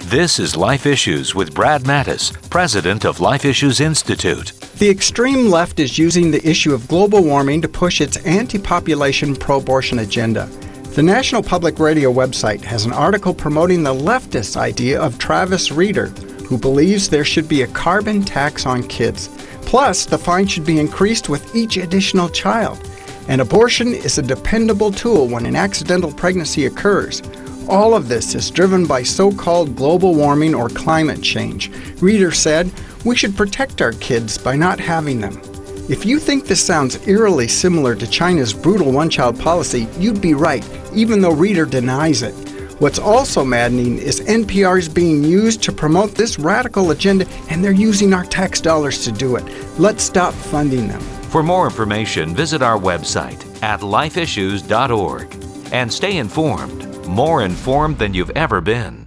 This is Life Issues with Brad Mattis, president of Life Issues Institute. The extreme left is using the issue of global warming to push its anti-population, pro-abortion agenda. The National Public Radio website has an article promoting the leftist idea of Travis Reeder, who believes there should be a carbon tax on kids. Plus, the fine should be increased with each additional child. And abortion is a dependable tool when an accidental pregnancy occurs. All of this is driven by so-called global warming or climate change. Reeder said, "We should protect our kids by not having them." If you think this sounds eerily similar to China's brutal one-child policy, you'd be right, even though Reeder denies it. What's also maddening is NPR is being used to promote this radical agenda, and they're using our tax dollars to do it. Let's stop funding them. For more information, visit our website at lifeissues.org and stay informed, more informed than you've ever been.